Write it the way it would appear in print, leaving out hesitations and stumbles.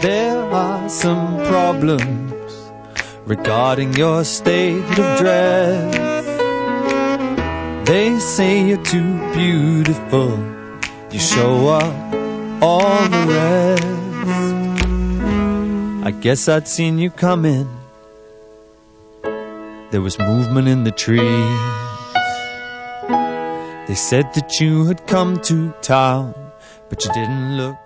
There are some problems regarding your state of dress. They say you're too beautiful, you show up all the rest. I guess I'd seen you coming. There was movement in the trees. They said that you had come to town, but you didn't look